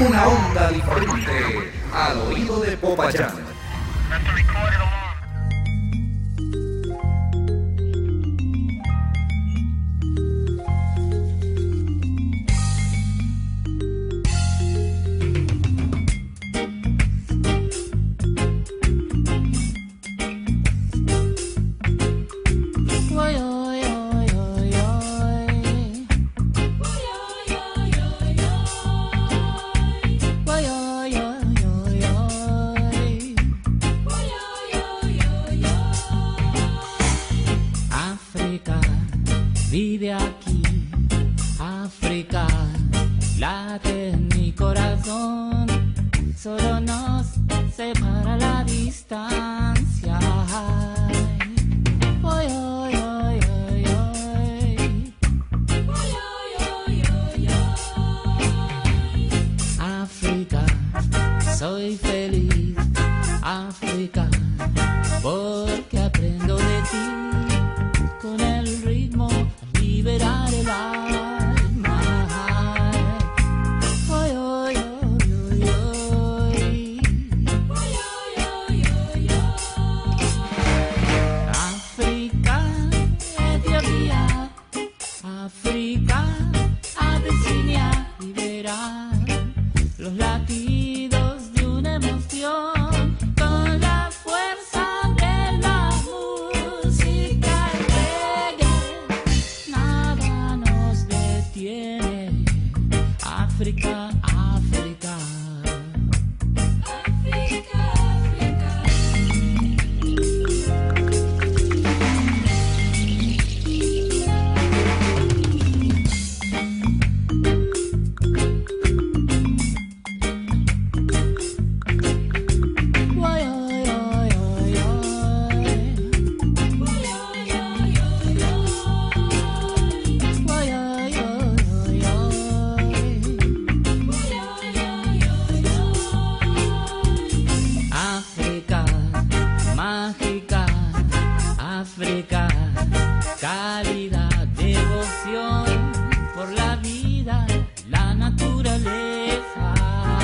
Una onda diferente al oído de Popayán. Vive aquí, África, late en mi corazón, solo nos separa la distancia. Oy, oy, oy, oy, oy. Oy, oy, oy, oy, oy. África, soy feliz, África, porque aprendo de ti con el ritmo. Liberar el alma. Oy, oy, oy, oy, oy. Oy, oy, oy, oy, oy. África, Etiopía, África, Abisinia, liberar los latidos de una emoción con la fuerza de la música reggae. Nada nos detiene. África, África. África, África. Oy, oy, oy, oy, oy. Oy, oy, oy, oy, oy. Oy, oy, oy, oy, oy. África, mágica, África, cálida devoción por la vida, la naturaleza.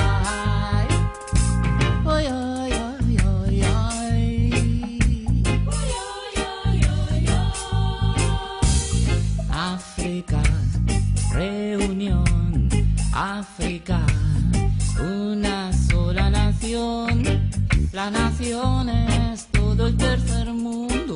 Oy, oy, oy, oy, oy. Oy, oy, oy, oy, oy. África, reunión, África, una sola nación, la nación es todo el tercer mundo.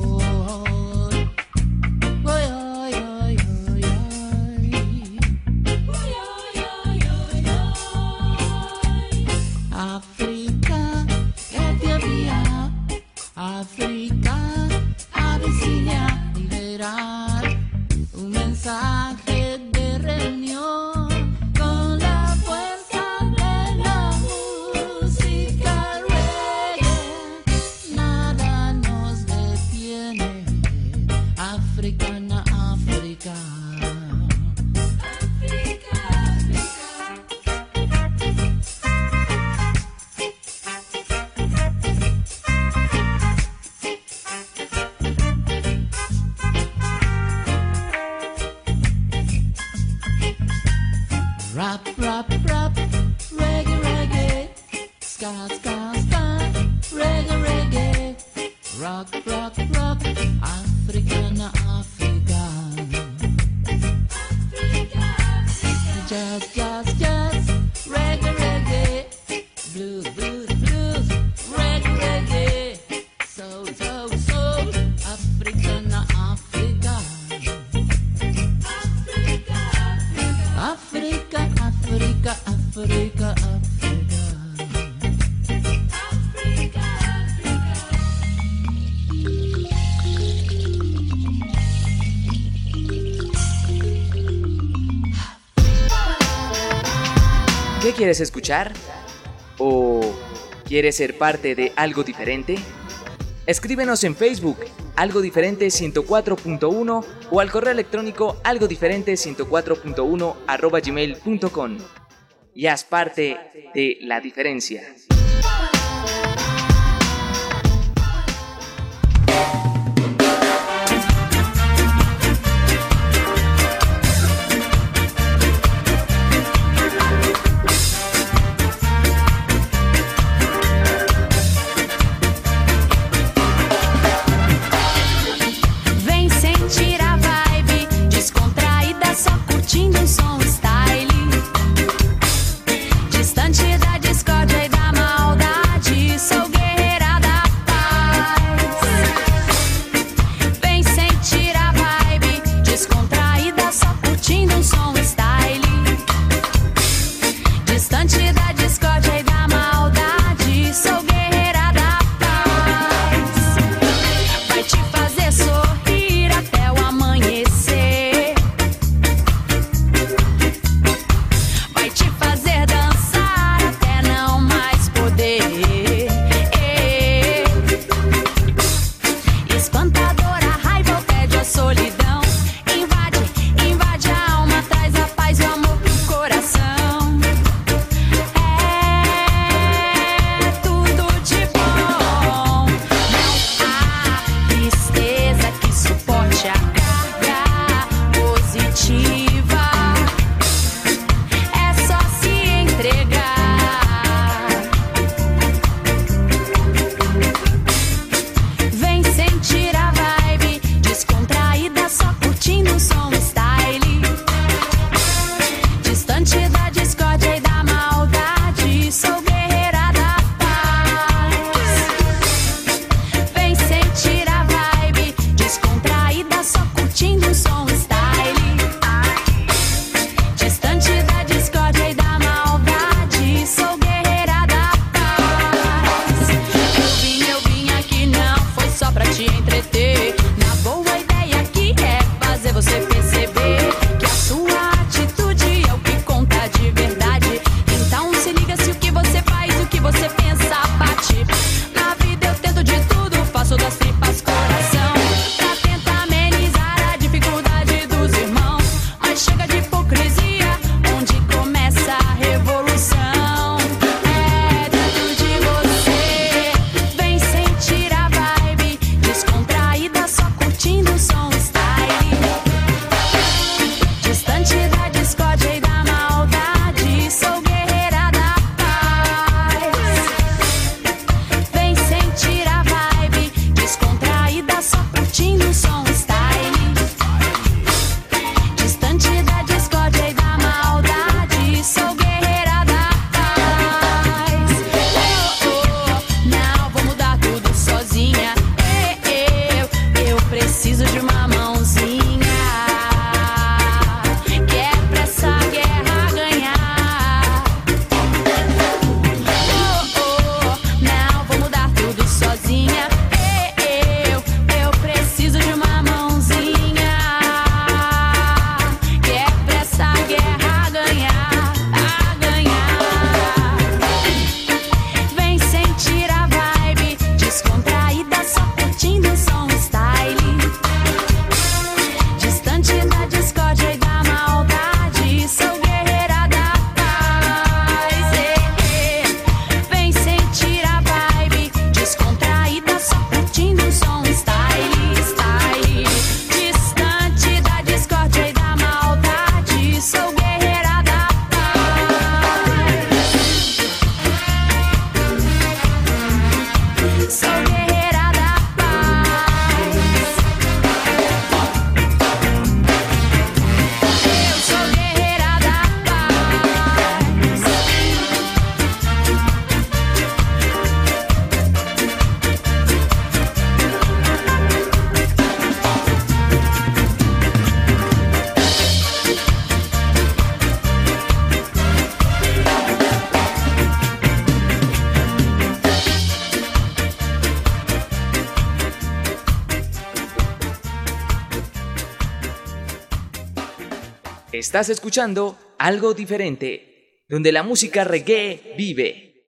Oy, oy, oy, oy, oy. Oy, oy, oy, oy, oy. África, Etiopía, África, Abisinia, liberar un mensaje de reunión con la fuerza de la música reggae. Nada nos detiene. Africana, África. África, rap, rap, rap, reggae, reggae, ska, ska, ska, reggae, reggae, rock, rock, rock, Africana, Africa. Africa, Africa. Jazz, jazz, jazz, reggae, reggae, blues, blues, blues, reggae, reggae, soul, soul, soul, Africana, Africa. África, África, África, África. África, ¿Qué quieres escuchar? ¿O quieres ser parte de algo diferente? Escríbenos en Facebook, Algo Diferente 104.1 o al correo electrónico algodiferente104.1@gmail.com y haz parte de la diferencia. Estás escuchando Algo Diferente, donde la música reggae vive.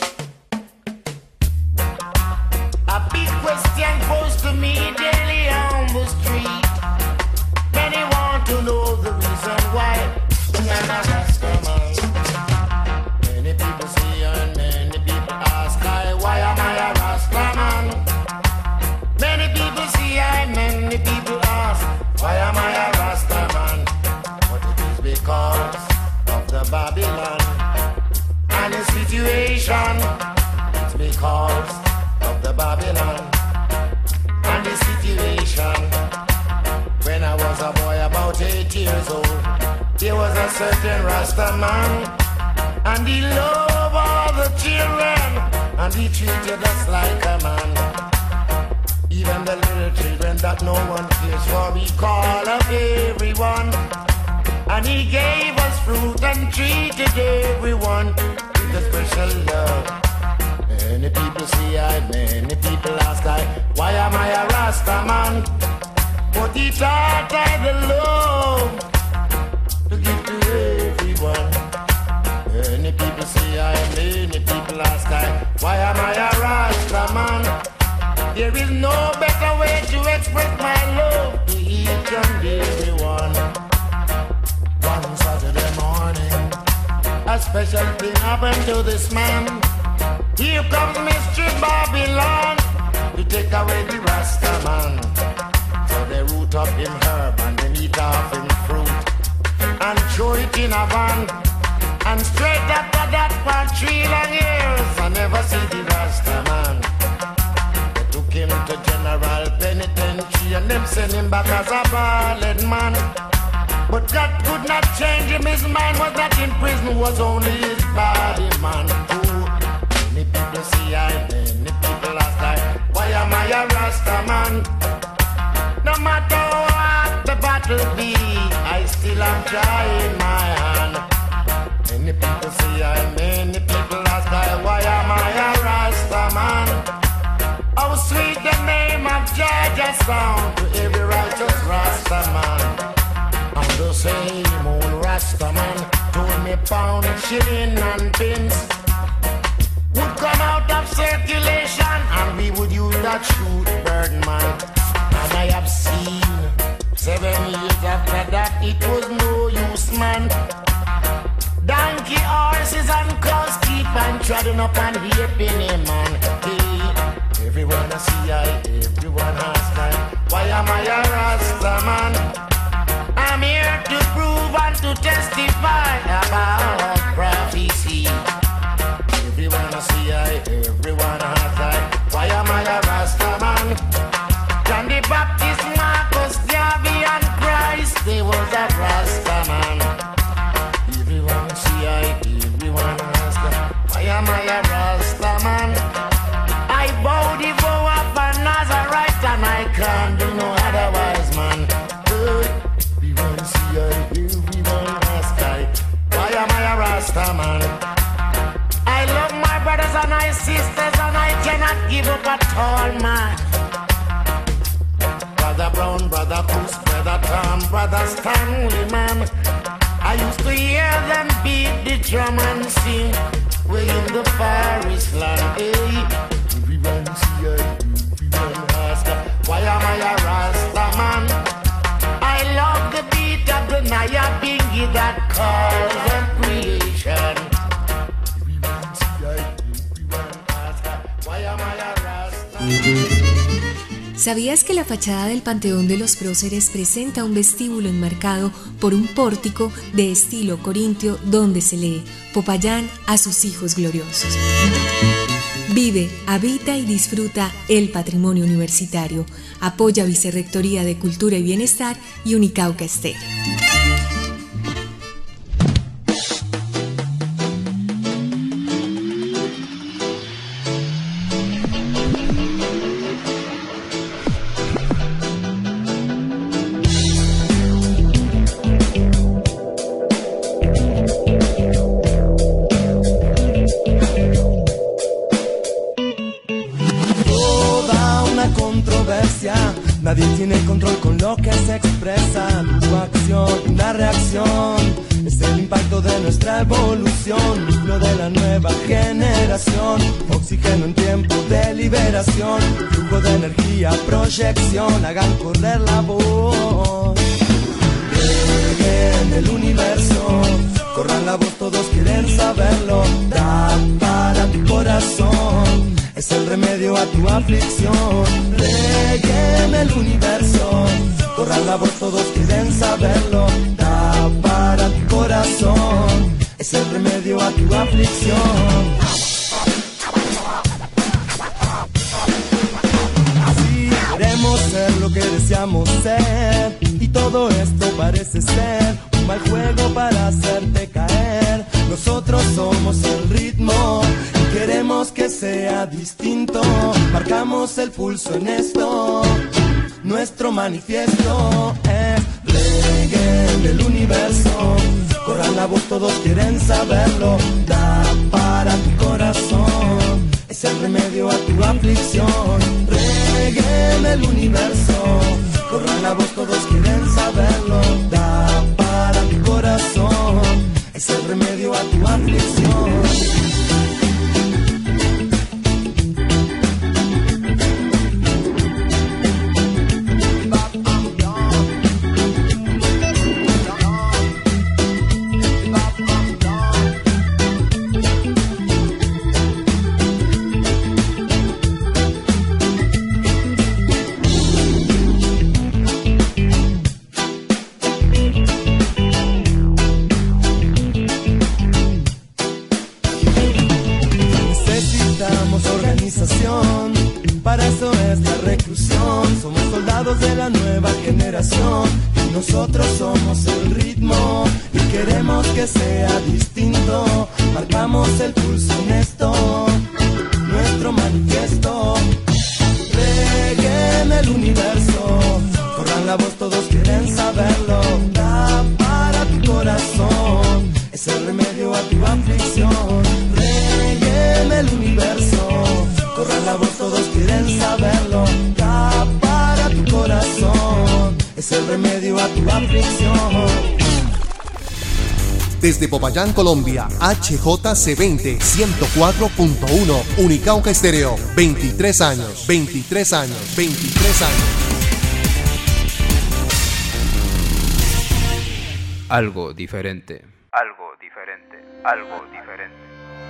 A big question posed to me daily on the street. Many want to know the reason why I'm a Rastaman. Many people say and many people ask why am I a Rastaman? Many people see many people ask why am I a Rastaman? But it is because of the Babylon and the situation. It's because of the Babylon and the situation. When I was a boy about 8 years old, there was a certain Rasta man, and he loved all the children, and he treated us like a man. Even the little children that no one cares for, he called up everyone, and he gave us fruit and treated everyone with a special love. Many people say many people ask why am I a Rasta man? But he taught the love to give to everyone. Many people say many people ask why am I a Rasta man? There is no better way to express my love to each and everyone. One Saturday morning, a special thing happened to this man. Here comes Mystery Babylon to take away the Rasta man. So they root up him herb and they eat off him fruit and throw it in a van. And straight after that for 3 long years I never see the Rasta man. They took him to General Penitentiary and them sent him back as a ballad man. But God could not change him, his mind was not in prison, was only his body man. Many people see many people ask why am I a Rasta man? No matter what the battle be, I still am trying my hand. Many people see many people ask why am I a Rasta man? How sweet the name of Georgia sound to every righteous Rasta man. I'm the same old Rasta man, told me pound, shilling and pence would come out of circulation and we would use that shoot bird man. And I have seen 7 years after that it was no use man. Donkey, horses and cows keep on treading up and heaping him man. Hey, everyone I see everyone asks why am I a Rasta man? I'm here to prove and to testify about prophecy. Everyone I see everyone has why am I a Rasta man? John the Baptist, Marcus, Garvey and Christ, they was a Rasta man. Everyone see everyone has why am I a Rasta man? I bow the vow of a Nazarite and I can't do no otherwise man. Everyone see everyone has why am I a Rasta man? I love my brothers and my sisters and I cannot give up at all, man. Brother Brown, Brother Coos, Brother Tom, Brother Stanley, man. I used to hear them beat the drum and sing way in the forest land. Hey, everyone see everyone ask why am I a Rasta man? I love the beat of the Naya Bingy that calls them creation. ¿Sabías que la fachada del Panteón de los Próceres presenta un vestíbulo enmarcado por un pórtico de estilo corintio donde se lee Popayán a sus hijos gloriosos? Vive, habita y disfruta el patrimonio universitario. Apoya Vicerrectoría de Cultura y Bienestar y Unicauca Estéreo. Nadie tiene control con lo que se expresa. Tu acción acción, una reacción. Es el impacto de nuestra evolución, núcleo de la nueva generación. Oxígeno en tiempo de liberación, flujo de energía, proyección. Hagan correr la voz. En el universo, corran la voz, todos quieren saberlo. Da para tu corazón, es el remedio a tu aflicción. Reggae en el universo, corran la voz, todos quieren saberlo. Da para tu corazón, es el remedio a tu aflicción. Si queremos ser lo que deseamos ser, y todo esto parece ser un mal juego para hacerte caer. Nosotros somos el ritmo y queremos que sea distinto. Marcamos el pulso en esto, nuestro manifiesto es reggae en el universo. Corran la voz, todos quieren saberlo. Da para tu corazón, es el remedio a tu aflicción. Reggae en el universo, corran la voz, todos quieren saberlo. Da para tu corazón, es el remedio a tu aflicción. Para eso es la reclusión. Somos soldados de la nueva generación y nosotros somos el ritmo y queremos que sea distinto. Marcamos el pulso en esto, nuestro manifiesto. Reggae en el universo, corran la voz, todos quieren saberlo. Da para tu corazón, es el remedio a tu aflicción. Reggae en el universo, corran la voz, todos quieren saberlo. Da para tu corazón, es el remedio a tu aflicción. Desde Popayán, Colombia, HJC20 104.1 Unicauca Estéreo. 23 años, 23 años, 23 años. Algo diferente. Algo diferente. Algo diferente.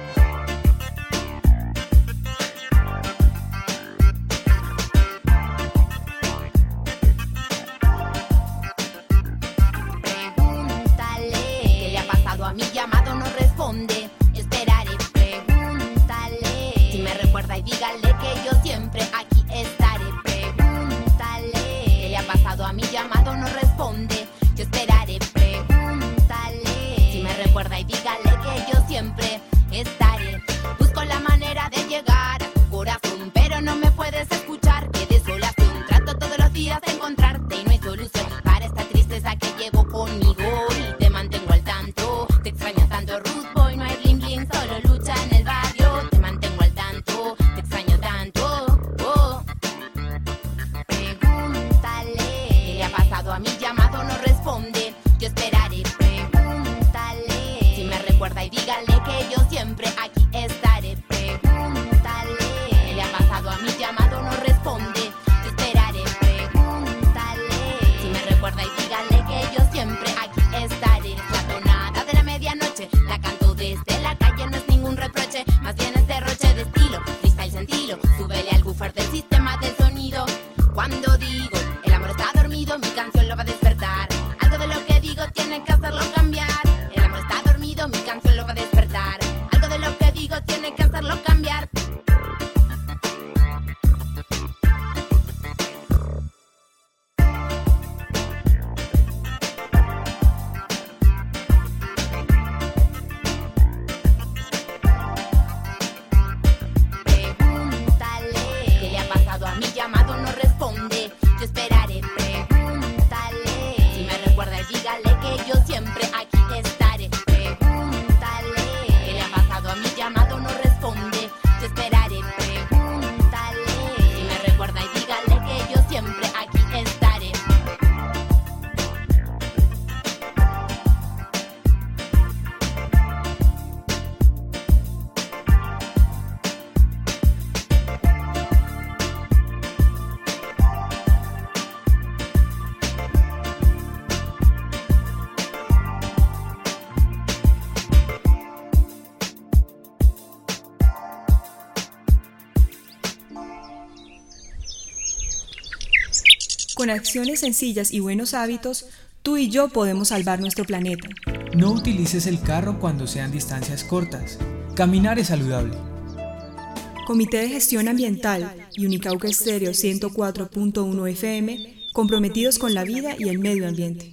A mi llamado no responde, esperaré, pregúntale. Si me recuerda y dígale que yo siempre aquí estaré. Pregúntale, ¿qué le ha pasado? A mi llamado no responde, yo esperaré, pregúntale. Si me recuerda y dígale que yo siempre estaré. Busco la manera de llegar a tu corazón, pero no me puedes escuchar. Qué desolación, trato todos los días de encontrarte y no hay solución para esta tristeza que llevo conmigo y te mantengo al tanto. Te extraño tanto, Ruth Boy, no hay bling bling, solo lucha en el barrio. Te mantengo al tanto, te extraño tanto. Oh. Pregúntale, ¿qué le ha pasado? A mi llamado no responde, yo esperaré. Pregúntale, si me recuerda y dígale que yo siempre aquí estaré. Pregúntale, ¿qué le ha pasado? A mi llamado no responde, yo esperaré. Pregúntale, si me recuerda y dígale que yo siempre aquí estaré. La tonada de la medianoche la canto desde la calle, no es ningún reproche, más bien es derroche de estilo, freestyle sentilo, súbele al buffer del sistema del sonido. Cuando digo el amor está dormido, mi canción lo va a despertar. Algo de lo que digo tiene que hacerlo cambiar. El amor está dormido, mi canción lo va a despertar. Algo de lo que digo tiene que hacerlo cambiar. A mi llamado no responde, yo esperaré, pregúntale. Si me recuerda y dígale que yo siempre aquí estaré. Pregúntale, ¿qué le Con acciones sencillas y buenos hábitos, tú y yo podemos salvar nuestro planeta. No utilices el carro cuando sean distancias cortas. Caminar es saludable. Comité de Gestión Ambiental y Unicauca Estéreo 104.1 FM, comprometidos con la vida y el medio ambiente.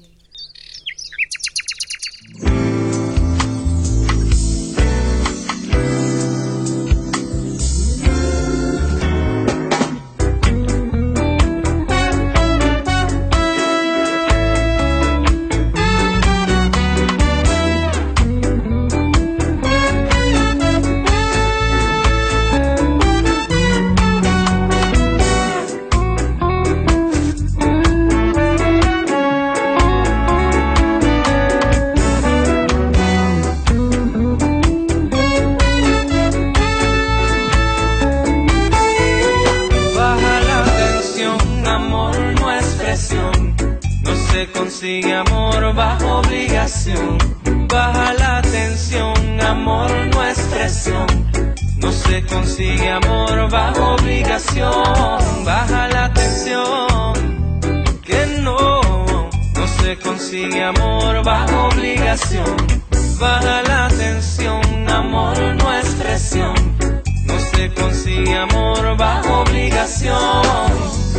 Consigue amor bajo obligación, baja la tensión, amor no es presión. No se consigue amor bajo obligación, baja la tensión, que no se consigue amor bajo obligación, baja la tensión, amor no es presión. No se consigue amor bajo obligación.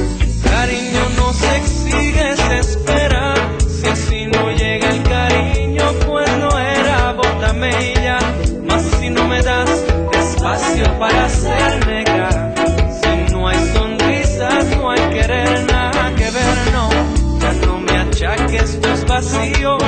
Cariño no se exige, se espera. Si así no llega el cariño, pues no era, bótame ya. Mas si no me das espacio para ser negra, si no hay sonrisas, no hay querer, nada que ver, no. Ya no me achaques tus vacíos,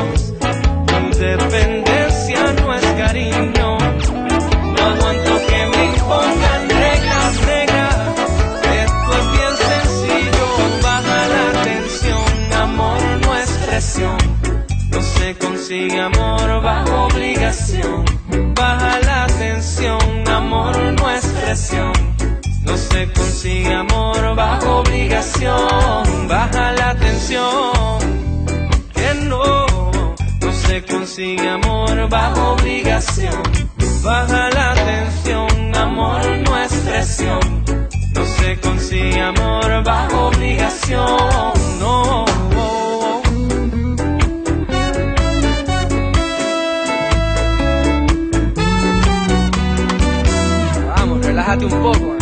tu dependencia no es cariño. No aguanto que me impongan reglas negras. Esto es bien sencillo, baja la tensión, amor no es presión. No se consigue amor bajo obligación, baja la tensión, amor no es presión. No se consigue amor bajo obligación, baja la tensión, que no se consigue amor bajo obligación, baja la tensión, amor no es presión. No se consigue amor bajo obligación, no. Vamos, relájate un poco.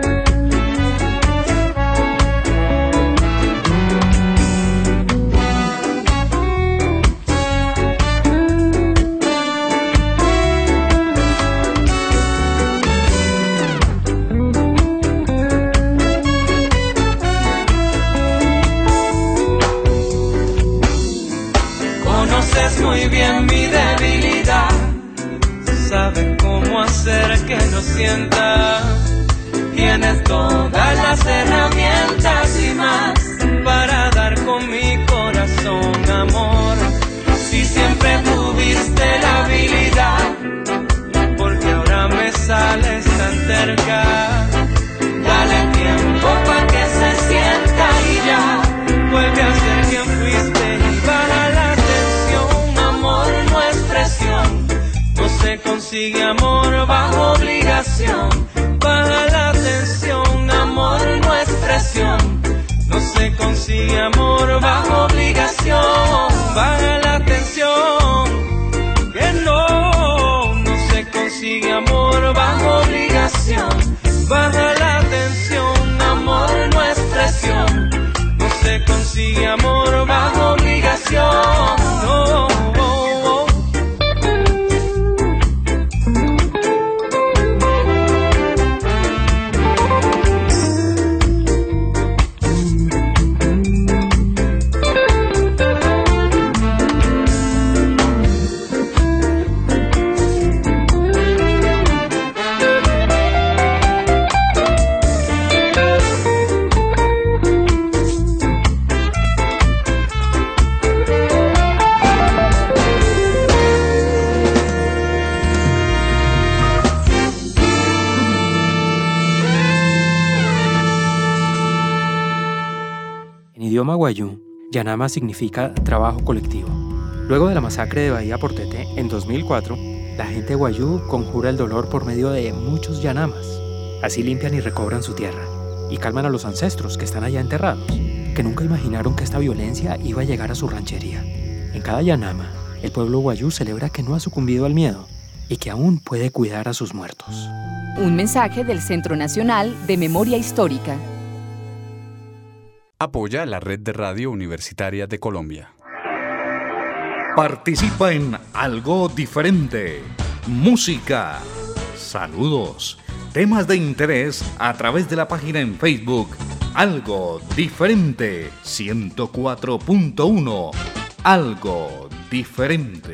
Muy bien mi debilidad, sabes cómo hacer que lo sienta. Tienes todas las herramientas y más para dar con mi corazón amor. Si siempre tuviste la habilidad, porque ahora me sales tan terca. Dale tiempo para que se sienta y ya vuelve a ser quien fuiste y baja la amor no es presión, no se consigue amor bajo obligación, baja la tensión, amor no es presión, no se consigue amor bajo obligación, baja la tensión, que no se consigue amor bajo obligación, baja la tensión, amor no es presión, no se consigue amor bajo obligación, no. idioma wayuu, Yanama significa trabajo colectivo. Luego de la masacre de Bahía Portete en 2004, la gente wayuu conjura el dolor por medio de muchos yanamas. Así limpian y recobran su tierra y calman a los ancestros que están allá enterrados. que nunca imaginaron que esta violencia iba a llegar a su ranchería. En cada Yanama, el pueblo guayú celebra que no ha sucumbido al miedo y que aún puede cuidar a sus muertos. Un mensaje del Centro Nacional de Memoria Histórica. Apoya la Red de Radio Universitaria de Colombia. Participa en Algo Diferente. Música, saludos, temas de interés a través de la página en Facebook Algo Diferente 104.1. Algo Diferente.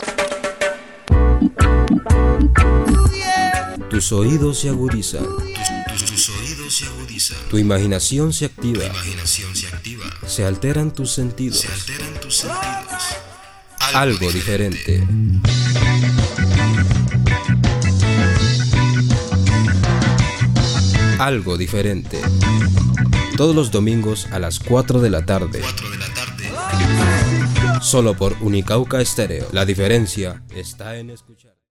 Tus oídos se agudizan. Tus oídos se agudizan. Tu imaginación se activa. Se alteran tus sentidos. Algo diferente. Algo diferente. Todos los domingos a las 4 de la tarde. Solo por Unicauca Estéreo. La diferencia está en escuchar.